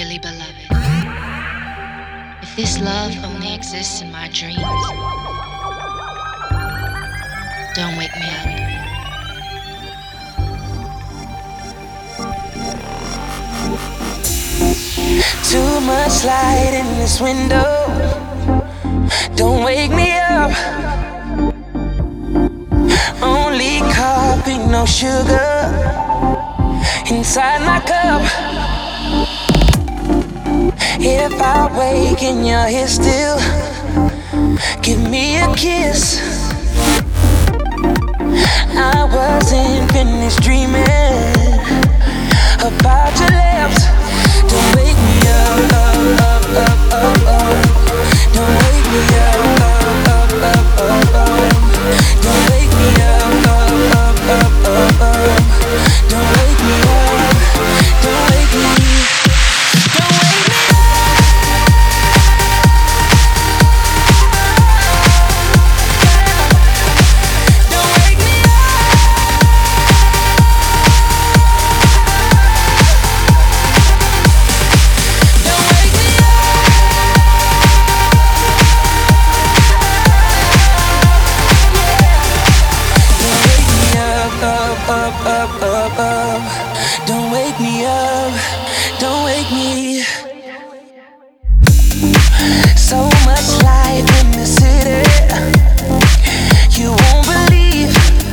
Dearly beloved, if this love only exists in my dreams, don't wake me up. Too much light in this window. Don't wake me up. Only coffee, no sugar inside my cup. If I wake and you're here still, give me a kiss. I wasn't finished dreaming about your lips. Don't wake me up, up, up, up, up, up. Don't wake me up, up, up, up, up, up. Don't wake me up, up, up, up, up, up. Don't wake me up, don't wake me, don't wake me up. Don't wake me up, up, up, up. Don't wake me up, don't wake me. So much life in the city, you won't believe.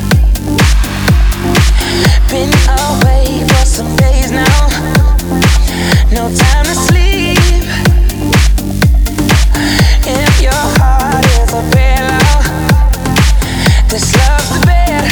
Been away for some days now, no time to sleep. If your heart is a pillow, this love's the bed.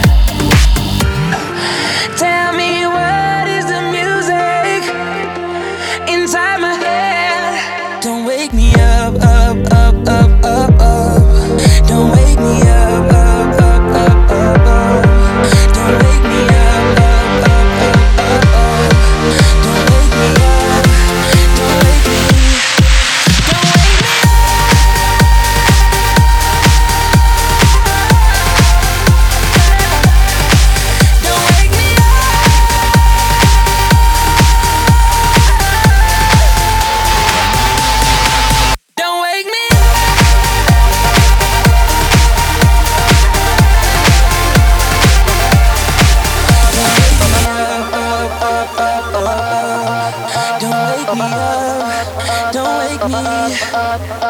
Tell me what is the music inside my head? Don't wake me up, up, up, up, up, up. Don't wake me up, up, up, up, up, up. Don't wake me up, up, up, up, up, up. Don't wake me up, don't wake me, don't wake me up. Don't wake me up. Don't wake me up. Don't wake me up. Don't wake me.